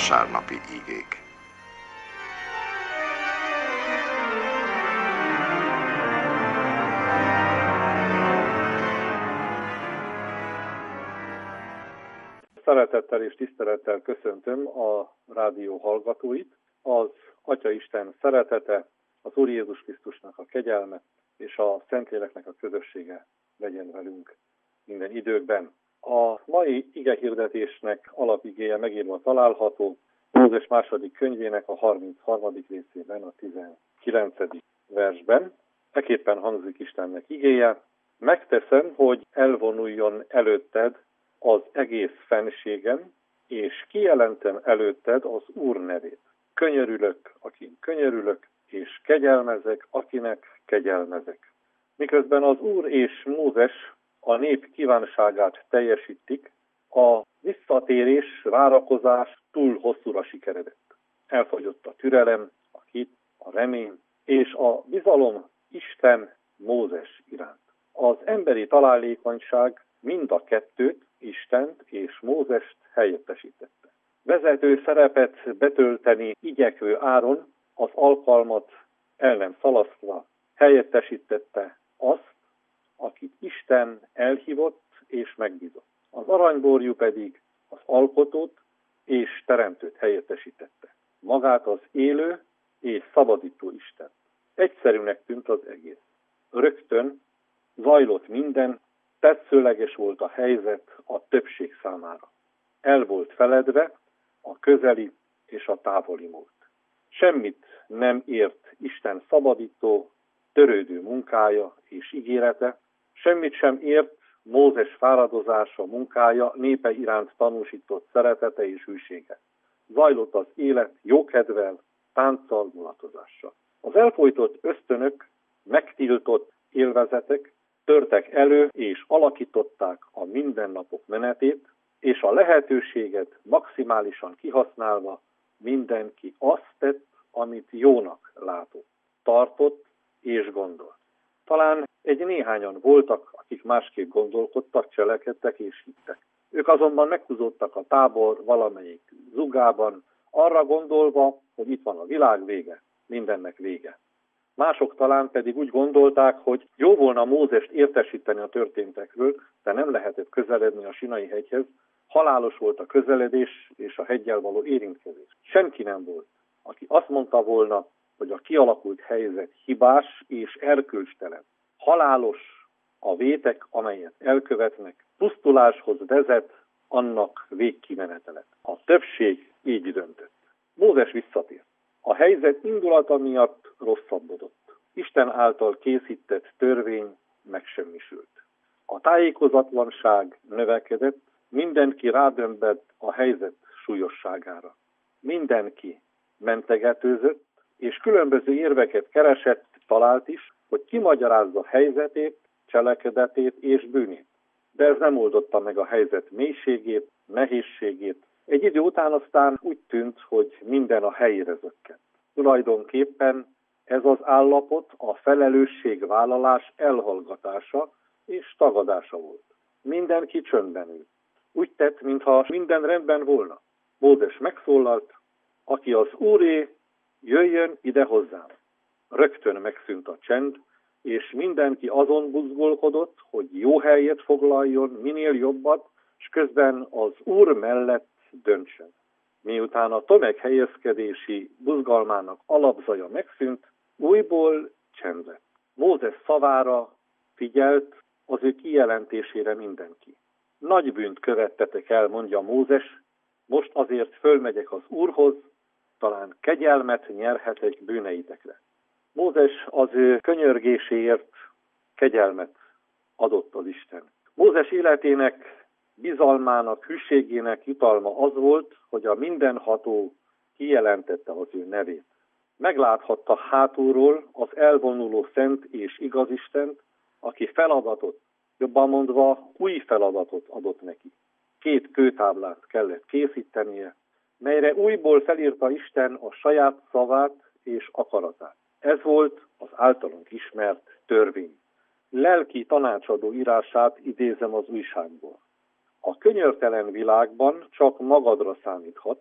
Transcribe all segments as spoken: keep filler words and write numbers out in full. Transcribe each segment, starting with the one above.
Vasárnapi igék. Szeretettel és tisztelettel köszöntöm a rádió hallgatóit. Az Atyaisten szeretete, az Úr Jézus Krisztusnak a kegyelme és a Szentléleknek a közössége legyen velünk minden időkben. A mai igehirdetésnek alapigéje megírva található Mózes második könyvének a harmincharmadik részében, a tizenkilencedik versben. Ekképpen hangzik Istennek igéje: megteszem, hogy elvonuljon előtted az egész fenségem, és kijelentem előtted az Úr nevét. Könyörülök, akin könyörülök, és kegyelmezek, akinek kegyelmezek. Miközben az Úr és Mózes a nép kívánságát teljesítik, a visszatérés, várakozás túl hosszúra sikeredett. Elfogyott a türelem, a hit, a remény és a bizalom Isten Mózes iránt. Az emberi találékonyság mind a kettőt, Istent és Mózest helyettesítette. Vezető szerepet betölteni igyekvő Áron az alkalmat el nem szalasztva helyettesítette azt, akit Isten elhívott és megbízott. Az aranyborjú pedig az alkotót és teremtőt helyettesítette. Magát az élő és szabadító Isten. Egyszerűnek tűnt az egész. Rögtön zajlott minden, tetszőleges volt a helyzet a többség számára. El volt feledve a közeli és a távoli múlt. Semmit nem ért Isten szabadító, törődő munkája és ígérete, semmit sem ért Mózes fáradozása, munkája, népe iránt tanúsított szeretete és hűsége. Zajlott az élet jókedvel, tánccal, mulatozással. Az elfojtott ösztönök, megtiltott élvezetek törtek elő és alakították a mindennapok menetét, és a lehetőséget maximálisan kihasználva mindenki azt tett, amit jónak látott, tartott és gondolt. Talán egy néhányan voltak, akik másképp gondolkodtak, cselekedtek és hittek. Ők azonban meghúzódtak a tábor valamelyik zugában, arra gondolva, hogy itt van a világ vége, mindennek vége. Mások talán pedig úgy gondolták, hogy jó volna Mózest értesíteni a történtekről, de nem lehetett közeledni a Sinai hegyhez, halálos volt a közeledés és a heggyel való érintkezés. Senki nem volt, aki azt mondta volna, hogy a kialakult helyzet hibás és erkölcstelen. Halálos a vétek, amelyet elkövetnek, pusztuláshoz vezet annak végkimenetelet. A többség így döntött. Mózes visszatért. A helyzet indulata miatt rosszabbodott. Isten által készített törvény megsemmisült. A tájékozatlanság növekedett, mindenki rádömbett a helyzet súlyosságára. Mindenki mentegetőzött, és különböző érveket keresett, talált is, hogy kimagyarázza helyzetét, cselekedetét és bűnét. De ez nem oldotta meg a helyzet mélységét, nehézségét. Egy idő után aztán úgy tűnt, hogy minden a helyére zökkent. Tulajdonképpen ez az állapot a felelősségvállalás elhallgatása és tagadása volt. Mindenki csöndben ült. Úgy tett, mintha minden rendben volna. Mózes megszólalt: aki az Úré, jöjjön ide hozzám. Rögtön megszűnt a csend, és mindenki azon buzgolkodott, hogy jó helyet foglaljon, minél jobbat, és közben az Úr mellett döntsön. Miután a tömeghelyezkedési buzgalmának alapzaja megszűnt, újból csend lett. Mózes szavára figyelt, az ő kijelentésére mindenki. Nagy bűnt követtetek el, mondja Mózes, most azért fölmegyek az Úrhoz, talán kegyelmet nyerhetek bűneitekre. Mózes az ő könyörgéséért kegyelmet adott az Isten. Mózes életének, bizalmának, hűségének jutalma az volt, hogy a mindenható kijelentette az ő nevét. Megláthatta hátulról az elvonuló szent és igaz Istent, aki feladatot, jobban mondva új feladatot adott neki. Két kőtáblát kellett készítenie, melyre újból felírta Isten a saját szavát és akaratát. Ez volt az általunk ismert törvény. Lelki tanácsadó írását idézem az újságból. A könyörtelen világban csak magadra számíthatsz,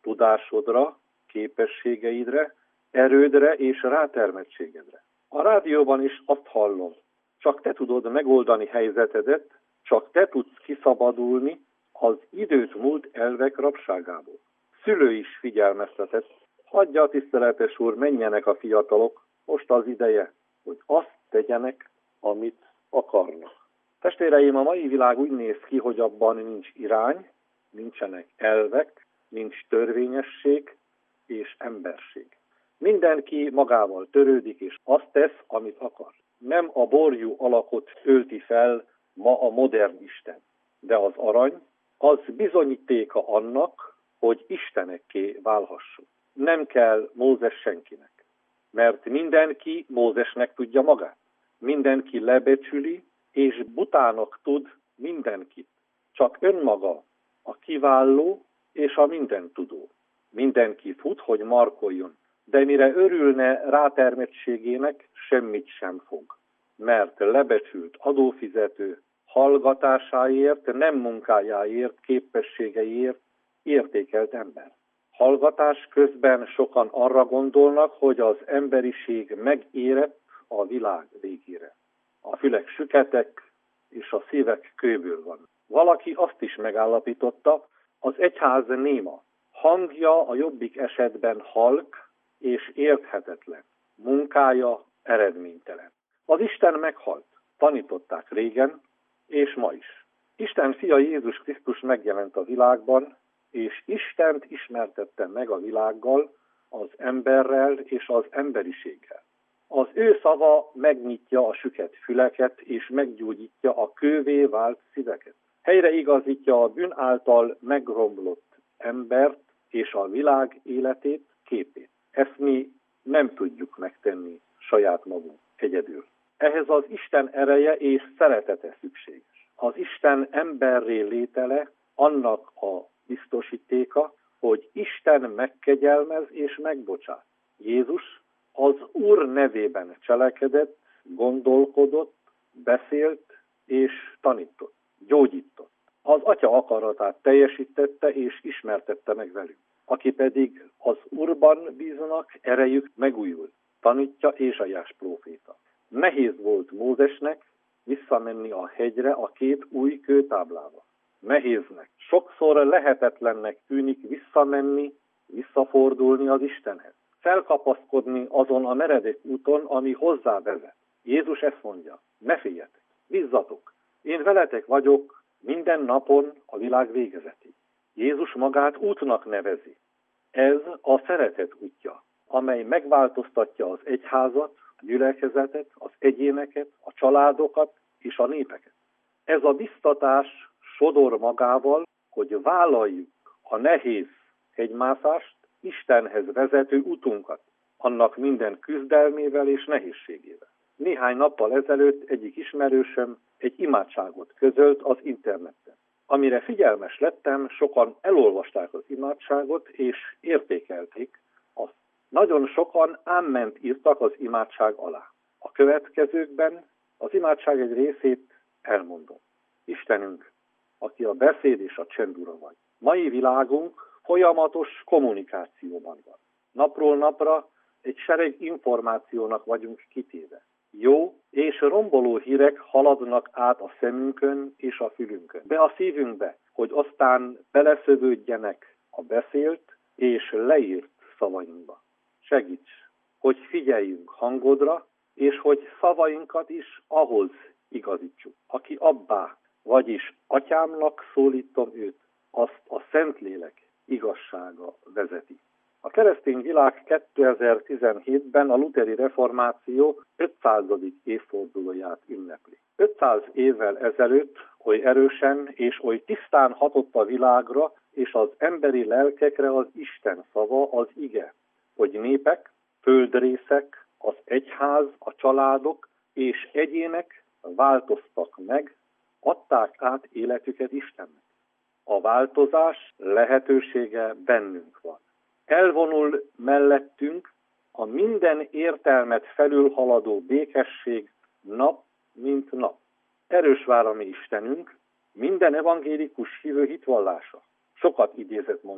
tudásodra, képességeidre, erődre és rátermettségedre. A rádióban is azt hallom, csak te tudod megoldani helyzetedet, csak te tudsz kiszabadulni az időt múlt elvek rabságából. Szülő is figyelmeztetett, hagyja a tiszteletes úr, menjenek a fiatalok, most az ideje, hogy azt tegyenek, amit akarnak. Testvéreim, a mai világ úgy néz ki, hogy abban nincs irány, nincsenek elvek, nincs törvényesség és emberség. Mindenki magával törődik, és azt tesz, amit akar. Nem a borjú alakot ölti fel ma a modern Isten, de az arany, az bizonyítéka annak, hogy istenekké válhassunk. Nem kell Mózes senkinek, mert mindenki Mózesnek tudja magát. Mindenki lebecsüli, és butának tud mindenkit. Csak önmaga a kiváló és a mindentudó. Mindenki fut, hogy markoljon, de mire örülne rátermettségének, semmit sem fog. Mert lebecsült adófizető hallgatásáért, nem munkájáért, képességeiért értékelt ember. Hallgatás közben sokan arra gondolnak, hogy az emberiség megérett a világ végére. A fülek süketek, és a szívek kőből van. Valaki azt is megállapította, az egyház néma. Hangja a jobbik esetben halk és érthetetlen. Munkája eredménytelen. Az Isten meghalt. Tanították régen, és ma is. Isten fia Jézus Krisztus megjelent a világban, és Istent ismertette meg a világgal, az emberrel és az emberiséggel. Az ő szava megnyitja a süket füleket, és meggyógyítja a kővé vált szíveket. Helyreigazítja a bűn által megromlott embert és a világ életét, képét. Ezt mi nem tudjuk megtenni saját magunk egyedül. Ehhez az Isten ereje és szeretete szükséges. Az Isten emberré létele annak a biztosítéka, hogy Isten megkegyelmez és megbocsát. Jézus az Úr nevében cselekedett, gondolkodott, beszélt és tanított, gyógyított. Az Atya akaratát teljesítette és ismertette meg velünk. Aki pedig az Úrban bíznak, erejük megújul, tanítja Ézsaiás próféta. Nehéz volt Mózesnek visszamenni a hegyre a két új kőtáblával. Nehéznek, sokszor lehetetlennek tűnik visszamenni, visszafordulni az Istenhez. Felkapaszkodni azon a meredek úton, ami hozzá vezet. Jézus ezt mondja, ne féljetek, bízzatok, én veletek vagyok minden napon a világ végezetig. Jézus magát útnak nevezi. Ez a szeretet útja, amely megváltoztatja az egyházat, a gyülekezetet, az egyéneket, a családokat és a népeket. Ez a biztatás sodor magával, hogy vállaljuk a nehéz hegymászást, Istenhez vezető utunkat, annak minden küzdelmével és nehézségével. Néhány nappal ezelőtt egyik ismerősöm egy imádságot közölt az interneten. Amire figyelmes lettem, sokan elolvasták az imádságot és értékelték azt. Nagyon sokan ámment írtak az imádság alá. A következőkben az imádság egy részét elmondom. Istenünk, aki a beszéd és a csend ura vagy. Mai világunk folyamatos kommunikációban van. Napról napra egy sereg információnak vagyunk kitéve. Jó és romboló hírek haladnak át a szemünkön és a fülünkön, be a szívünkbe, hogy aztán beleszövődjenek a beszélt és leírt szavainkba. Segíts, hogy figyeljünk hangodra, és hogy szavainkat is ahhoz igazítsuk. Aki abbá, vagyis atyámnak szólítom őt, azt a Szentlélek igazsága vezeti. A keresztény világ kétezer-tizenhétben a lutheri reformáció ötszázadik évfordulóját ünnepli. ötszáz évvel ezelőtt oly erősen és oly tisztán hatott a világra és az emberi lelkekre az Isten szava, az ige, hogy népek, földrészek, az egyház, a családok és egyének változtak meg, adták át életüket Istennek. A változás lehetősége bennünk van. Elvonul mellettünk a minden értelmet felülhaladó békesség nap, mint nap. Erős vár a mi Istenünk, minden evangélikus hívő hitvallása. Sokat idézett mondat.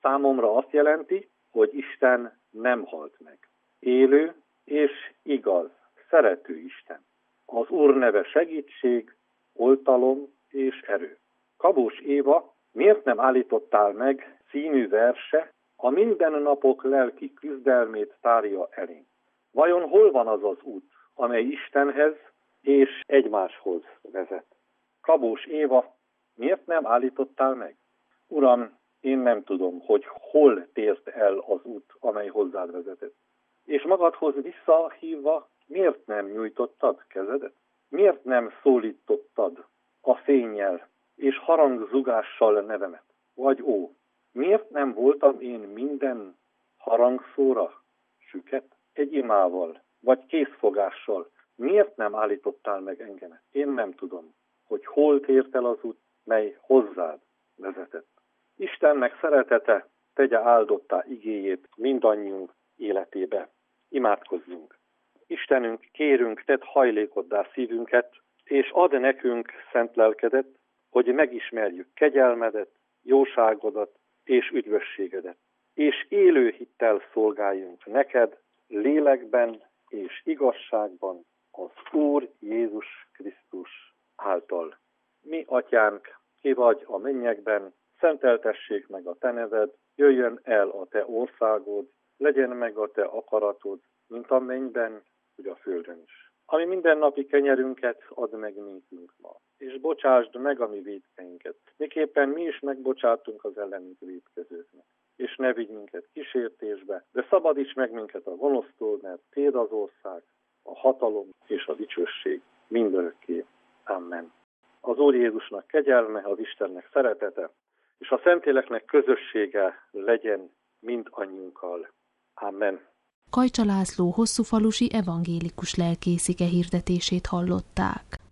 Számomra azt jelenti, hogy Isten nem halt meg. Élő és igaz, szerető Isten. Az Úr neve segítség, oltalom és erő. Kabós Éva, miért nem állítottál meg című verse, a mindennapok lelki küzdelmét tárja elénk? Vajon hol van az az út, amely Istenhez és egymáshoz vezet? Kabós Éva, miért nem állítottál meg? Uram, én nem tudom, hogy hol tért el az út, amely hozzád vezetett. És magadhoz visszahívva, miért nem nyújtottad kezedet? Miért nem szólítottad a fénnyel és harangzugással nevemet? Vagy ó, miért nem voltam én minden harangszóra süket? Egy imával, vagy készfogással, miért nem állítottál meg engemet? Én nem tudom, hogy hol tért el az út, mely hozzád vezetett. Istennek szeretete tegye áldottá igéjét mindannyiunk életébe. Imádkozzunk! Istenünk, kérünk, tedd hajlékoddá szívünket, és add nekünk szent lelkedet, hogy megismerjük kegyelmedet, jóságodat és üdvösségedet, és élő hittel szolgáljunk neked, lélekben és igazságban az Úr Jézus Krisztus által. Mi, Atyánk, ki vagy a mennyekben, szenteltessék meg a te neved, jöjjön el a te országod, legyen meg a te akaratod, mint a mennyben, úgy a földön is. Ami mindennapi kenyerünket add meg nékünk ma, és bocsásd meg a mi vétkeinket, miképpen mi is megbocsátunk az ellenünk vétkezőknek. És ne vigy minket kísértésbe, de szabadíts meg minket a gonosztól, mert Téd az ország, a hatalom és a dicsőség mindörökké. Amen. Az Úr Jézusnak kegyelme, az Istennek szeretete, és a Szentléleknek közössége legyen mindannyiunkkal. Amen. Kajcsa László hosszúfalusi evangélikus lelkész ige hirdetését hallották.